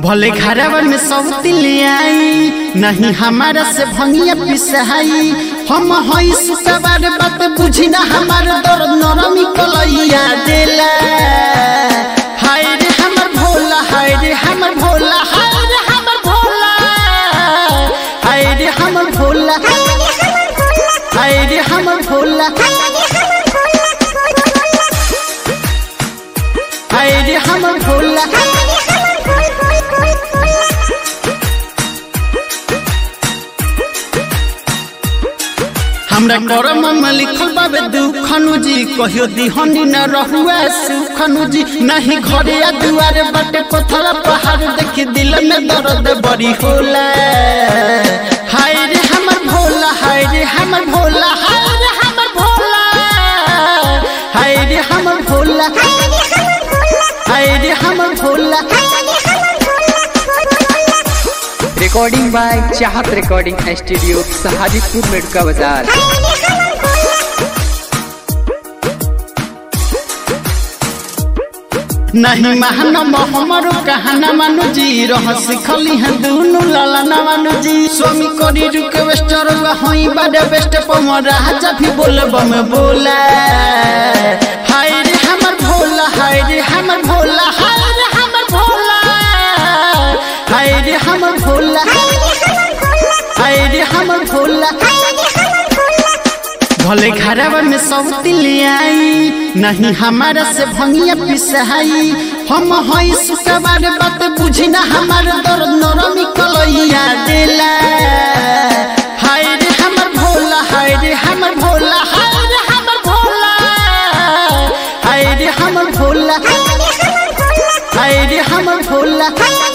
भले घरवा में सब ले आई नहीं हमारा से भंगिया पिसहाई। हम हई सुतबार बात बुझी ना हमार दर नरमी कलैया देला। हाय रे हमर भोला, हाय रे हमर भोला, हाय रे हमर भोला, हाय रे हमर भोला, हाय रे हमर भोला, हाय रे हमर भोला। हमरा करम में लिखल बाबे दुखनु जी, कहियो दिहनी न रहुआ सुखनु जी। नहीं घरे या दुआरे बाटे पत्थर पहाड़ देखी दिल में दर्द बड़ी होला। हाय रे हमर भोला, हाय रे हमर भोला, हाय रे हमर भोला, हाय रे हमर भोला, हाय रे हमर Bhola. Recording by Chahat recording studio Sahajipur Medka बाजार। नहीं महान हमारो कहना मानु जी, रह सिखली है दोनों लाला मानु जी। स्वामी करी रिक्वेस्ट हई बड़े बेस्ट पमर राजा भी बोलब में बोला। हाय रे हमर भोला, हाय रे हमर भोला, हाय रे हमर भोला, हाय रे हमर भोला, हाय रे हमर भोला। भले घरवा में सब ले आई नहीं हमारा से भंगिया पिसहाई। हम हई सुतबार बात बुझी ना हमार दर नरमी कलैया देला। हाय रे हमर भोला, हाय रे हमर भोला, हाय रे हमर भोला, हाय रे हमर भोला, हाय रे हमर भोला।